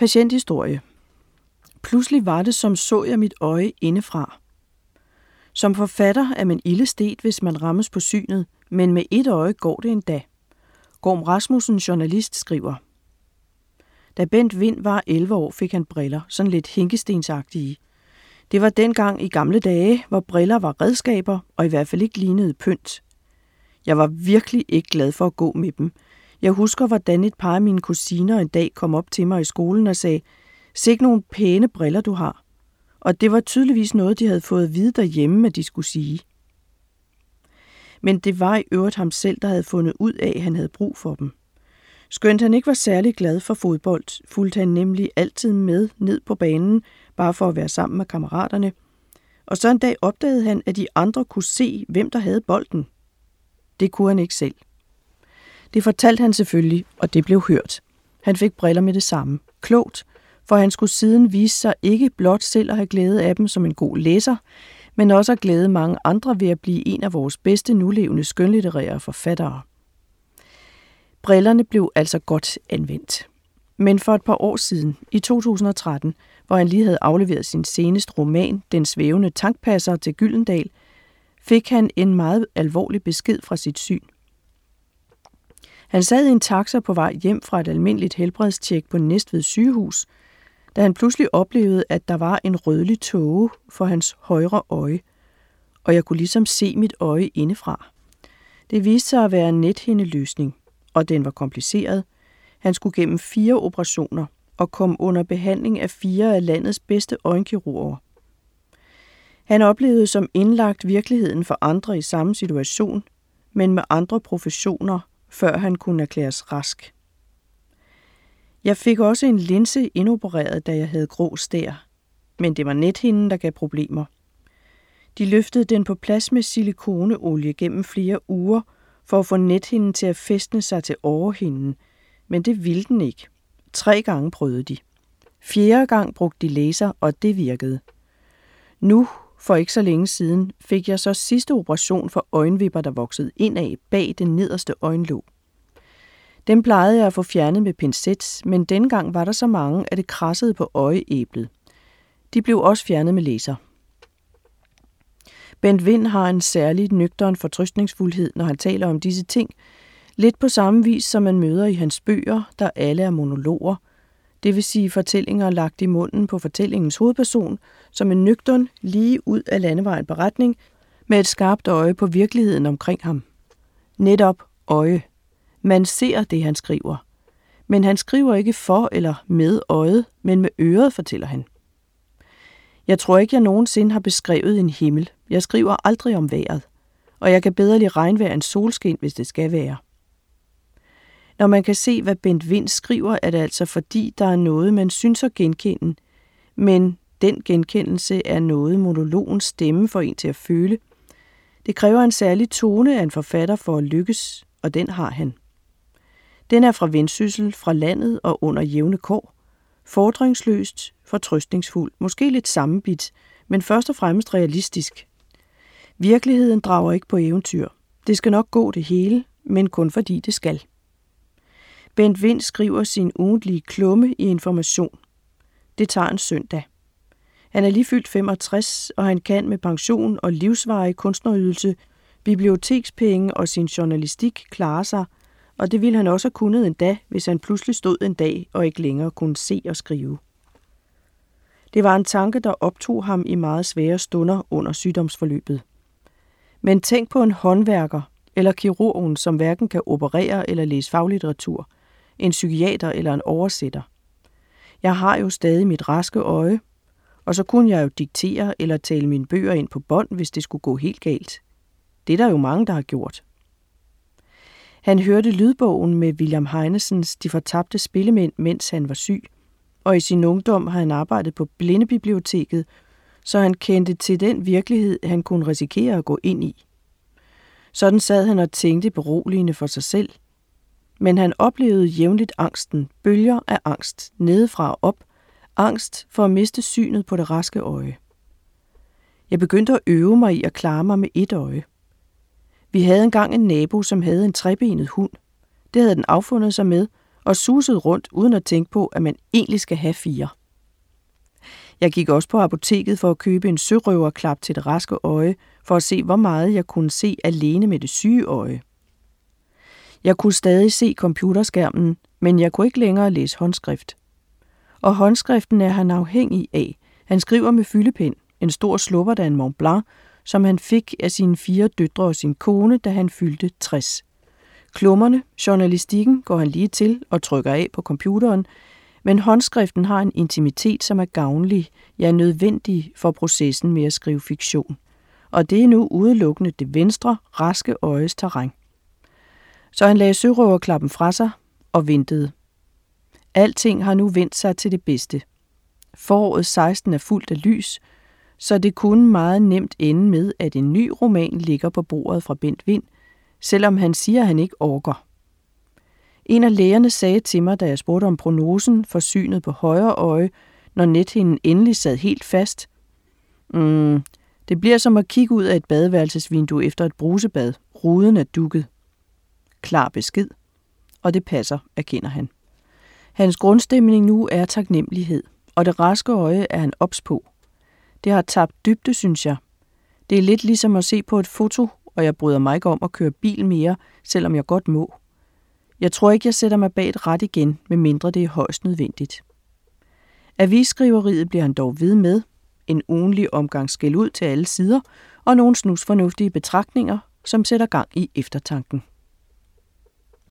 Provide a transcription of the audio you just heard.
Patienthistorie. Pludselig var det, som så jeg mit øje indefra. Som forfatter er man ilde stedt, hvis man rammes på synet, men med et øje går det endda. Gorm Rasmussen, journalist, skriver: Da Bent Vind var 11 år, fik han briller, sådan lidt hinkestensagtige. Det var dengang i gamle dage, hvor briller var redskaber og i hvert fald ikke lignede pynt. Jeg var virkelig ikke glad for at gå med dem. Jeg husker, hvordan et par af mine kusiner en dag kom op til mig i skolen og sagde: "Sikke nogle pæne briller, du har." Og det var tydeligvis noget, de havde fået at vide derhjemme, at de skulle sige. Men det var i øvrigt ham selv, der havde fundet ud af, at han havde brug for dem. Skønt han ikke var særlig glad for fodbold, fulgte han nemlig altid med ned på banen, bare for at være sammen med kammeraterne. Og så en dag opdagede han, at de andre kunne se, hvem der havde bolden. Det kunne han ikke selv. Det fortalte han selvfølgelig, og det blev hørt. Han fik briller med det samme. Klogt, for han skulle siden vise sig ikke blot selv at have glæde af dem som en god læser, men også at glæde mange andre ved at blive en af vores bedste nulevende skønlitterære forfattere. Brillerne blev altså godt anvendt. Men for et par år siden, i 2013, hvor han lige havde afleveret sin seneste roman, Den svævende tankpasser, til Gyldendal, fik han en meget alvorlig besked fra sit syn. Han sad i en taxa på vej hjem fra et almindeligt helbredstjek på Næstved sygehus, da han pludselig oplevede, at der var en rødlig tåge for hans højre øje, og jeg kunne ligesom se mit øje indefra. Det viste sig at være en nethindeløsning, og den var kompliceret. Han skulle gennem 4 operationer og kom under behandling af 4 af landets bedste øjenkirurger. Han oplevede som indlagt virkeligheden for andre i samme situation, men med andre professioner, før han kunne erklæres rask. Jeg fik også en linse indopereret, da jeg havde grå stær, men det var nethinden, der gav problemer. De løftede den på plads med silikoneolie gennem flere uger for at få nethinden til at fæstne sig til overhinden, men det ville den ikke. 3 gange prøvede de. 4. gang brugte de laser, og det virkede. Nu, for ikke så længe siden, fik jeg så sidste operation for øjenvipper, der voksede indad bag det nederste øjenlåg. Dem plejede jeg at få fjernet med pincet, men dengang var der så mange, at det krassede på øjeæblet. De blev også fjernet med laser. Bent Vind har en særlig nøgtern fortrøstningsfuldhed, når han taler om disse ting, lidt på samme vis, som man møder i hans bøger, der alle er monologer, det vil sige fortællinger lagt i munden på fortællingens hovedperson, som en nøgtern, lige ud af landevejen beretning, med et skarpt øje på virkeligheden omkring ham. Netop øje. Man ser det, han skriver. Men han skriver ikke for eller med øjet, men med øret, fortæller han. Jeg tror ikke, jeg nogensinde har beskrevet en himmel. Jeg skriver aldrig om vejret. Og jeg kan bedre lide regnvejr end solskin, hvis det skal være. Når man kan se, hvad Bent Vind skriver, er det altså fordi, der er noget, man synes at genkende. Men den genkendelse er noget, monologens stemme får en til at føle. Det kræver en særlig tone af en forfatter for at lykkes, og den har han. Den er fra Vendsyssel, fra landet og under jævne kår. Fordringsløst, fortrøstningsfuld, måske lidt sammenbidt, men først og fremmest realistisk. Virkeligheden drager ikke på eventyr. Det skal nok gå det hele, men kun fordi det skal. Bent Vind skriver sin ugentlige klumme i Information. Det tager en søndag. Han er lige fyldt 65, og han kan med pension og livsvarig kunstnerydelse, bibliotekspenge og sin journalistik klare sig, og det ville han også have kunnet en dag, hvis han pludselig stod en dag og ikke længere kunne se og skrive. Det var en tanke, der optog ham i meget svære stunder under sygdomsforløbet. Men tænk på en håndværker eller kirurgen, som hverken kan operere eller læse faglitteratur, en psykiater eller en oversætter. Jeg har jo stadig mit raske øje, og så kunne jeg jo diktere eller tale mine bøger ind på bånd, hvis det skulle gå helt galt. Det er der jo mange, der har gjort. Han hørte lydbogen med William Heinesens De fortabte spillemænd, mens han var syg, og i sin ungdom har han arbejdet på Blindebiblioteket, så han kendte til den virkelighed, han kunne risikere at gå ind i. Sådan sad han og tænkte beroligende for sig selv. Men han oplevede jævnligt angsten, bølger af angst, nedefra og op, angst for at miste synet på det raske øje. Jeg begyndte at øve mig i at klare mig med et øje. Vi havde engang en nabo, som havde en trebenet hund. Det havde den affundet sig med, og susede rundt uden at tænke på, at man egentlig skal have 4. Jeg gik også på apoteket for at købe en sørøverklap til det raske øje, for at se, hvor meget jeg kunne se alene med det syge øje. Jeg kunne stadig se computerskærmen, men jeg kunne ikke længere læse håndskrift. Og håndskriften er han afhængig af. Han skriver med fyldepen, en stor sluppert af en Mont Blanc, som han fik af sine 4 døtre og sin kone, da han fyldte 60. Klummerne, journalistikken, går han lige til og trykker af på computeren, men håndskriften har en intimitet, som er gavnlig, ja nødvendig for processen med at skrive fiktion. Og det er nu udelukkende det venstre, raske øjes terræn. Så han lagde sørøverklappen fra sig og ventede. Alting har nu vendt sig til det bedste. Foråret 16 er fuldt af lys, så det kunne meget nemt ende med, at en ny roman ligger på bordet fra Bent Vind, selvom han siger, at han ikke orker. En af lægerne sagde til mig, da jeg spurgte om prognosen for synet på højre øje, når nethinden endelig sad helt fast. Det bliver som at kigge ud af et badeværelsesvindue efter et brusebad. Ruden er dukket. Klar besked. Og det passer, erkender han. Hans grundstemning nu er taknemmelighed, og det raske øje er han ops på. Det har tabt dybde, synes jeg. Det er lidt ligesom at se på et foto, og jeg bryder mig ikke om at køre bil mere, selvom jeg godt må. Jeg tror ikke, jeg sætter mig bag et rat igen, medmindre det er højst nødvendigt. Avisskriveriet bliver han dog ved med, en ugenlig omgang skæld ud til alle sider, og nogle snusfornuftige betragtninger, som sætter gang i eftertanken.